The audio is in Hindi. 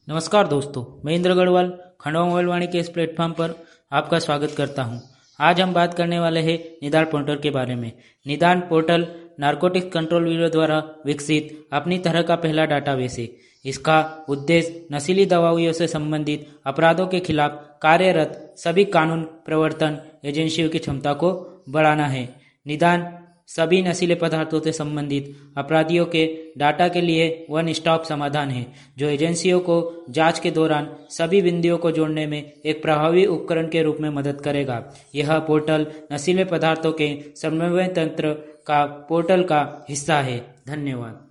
नमस्कार दोस्तों, मैं इंद्र गढ़वाल खंडवा मोबाइल वाणी के इस प्लेटफॉर्म पर आपका स्वागत करता हूं। आज हम बात करने वाले हैं निदान पोर्टल के बारे में। निदान पोर्टल नारकोटिक्स कंट्रोल ब्यूरो द्वारा विकसित अपनी तरह का पहला डाटाबेस है। इसका उद्देश्य नशीली दवाइयों से संबंधित अपराधों के खिलाफ कार्यरत सभी कानून प्रवर्तन एजेंसियों की क्षमता को बढ़ाना है। निदान सभी नशीले पदार्थों से संबंधित अपराधियों के डाटा के लिए वन स्टॉप समाधान है, जो एजेंसियों को जांच के दौरान सभी बिंदुओं को जोड़ने में एक प्रभावी उपकरण के रूप में मदद करेगा। यह पोर्टल नशीले पदार्थों के समन्वय तंत्र का पोर्टल का हिस्सा है। धन्यवाद।